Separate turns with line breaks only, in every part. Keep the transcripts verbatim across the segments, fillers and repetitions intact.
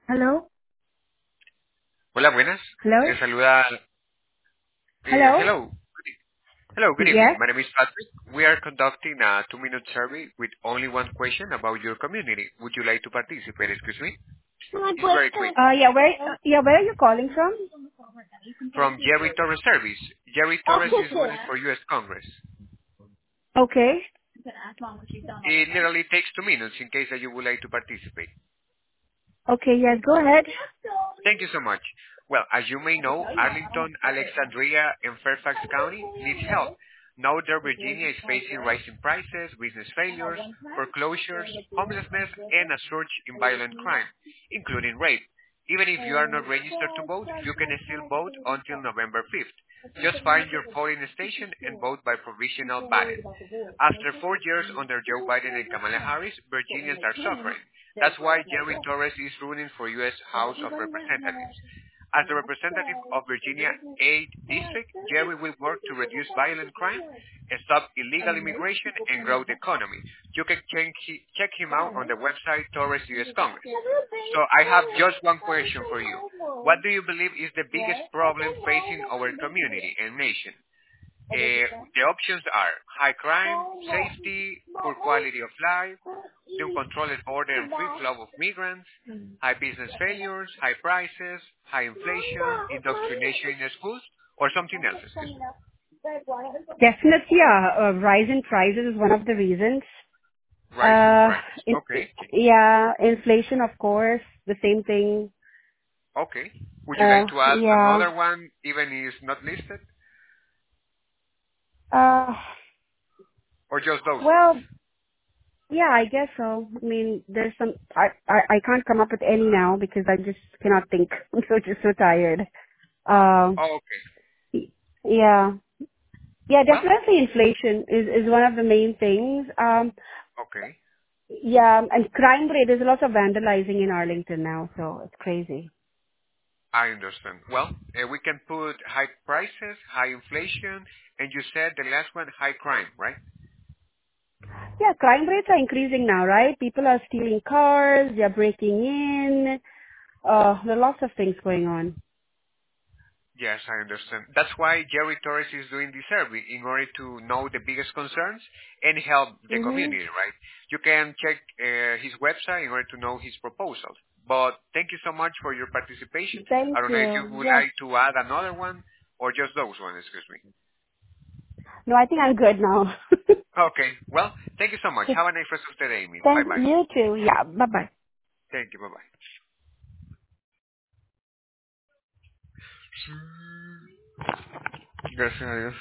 Hello?
Hola, buenas.
Hello?
Les saluda. eh,
Hello?
hello. Hello, good evening.
Yes?
My name is Patrick. We are conducting a two-minute survey with only one question about your community. Would you like to participate? Excuse me. It's very quick.
Uh, yeah, where, uh, yeah, where are you calling from?
From Jerry Torres Service. Jerry Torres is running for U S Congress.
Okay.
It literally takes two minutes in case that you would like to participate.
Okay, yes, go ahead.
Thank you so much. Well, as you may know, Arlington, Alexandria, and Fairfax County needs help. Now that Virginia is facing rising prices, business failures, foreclosures, homelessness, and a surge in violent crime, including rape. Even if you are not registered to vote, you can still vote until November fifth. Just find your polling station and vote by provisional ballot. After four years under Joe Biden and Kamala Harris, Virginians are suffering. That's why Jerry Torres is running for U S House of Representatives. As the representative of Virginia eighth District, Jerry will work to reduce violent crime, stop illegal immigration, and grow the economy. You can check he- check him out on the website Torres U S Congress. So I have just one question for you. What do you believe is the biggest problem facing our community and nation? Uh, the options are high crime, safety, poor quality of life, the uncontrolled border and free flow of migrants, high business failures, high prices, high inflation, indoctrination in schools, or something else, excuse me.
Definitely, yeah, uh, rise in prices is one of the reasons.
Rising
Uh,
prices.
in,
Okay.
yeah, inflation, of course, the same thing.
Okay. Would you
Uh,
like to add
yeah.
another one, even if it's not listed,
Uh,
or just those ones?
well, yeah, I guess so. I mean, there's some, I, I, I can't come up with any now because I just cannot think. I'm so, just so tired. Um,
Oh, okay.
yeah. Yeah,
Well,
definitely inflation is, is one of the main things. Um,
okay.
yeah, and crime rate, there's a lot of vandalizing in Arlington now, so it's crazy.
I understand. Well, uh, we can put high prices, high inflation, and you said the last one, high crime, right?
Yeah, crime rates are increasing now, right? People are stealing cars, they're breaking in, uh, there are lots of things going on.
Yes, I understand. That's why Jerry Torres is doing this survey, in order to know the biggest concerns and help the
hmm
community, right? You can check uh, his website in order to know his proposals. But thank you so much for your participation.
Thank
I don't know if you
you.
would
Yes.
like to add another one or just those ones, excuse me.
No, I think I'm good now.
Okay, well, thank you so much. Have a nice rest of the day, Amy.
Thank
Bye-bye.
you too. Yeah, bye-bye.
Thank you, bye-bye. Gracias a Dios.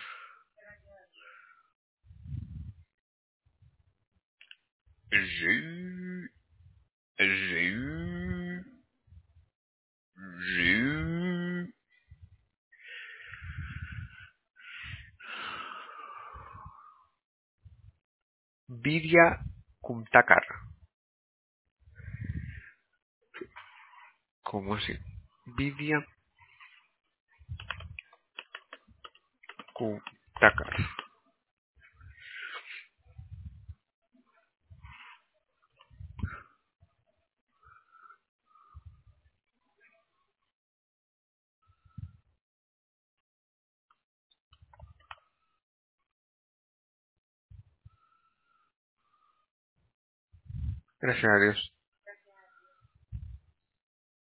Zoo, zoo, zoo. Vidya Kumtakar. ¿Cómo así? Vidya Kumtakar. Gracias a Dios.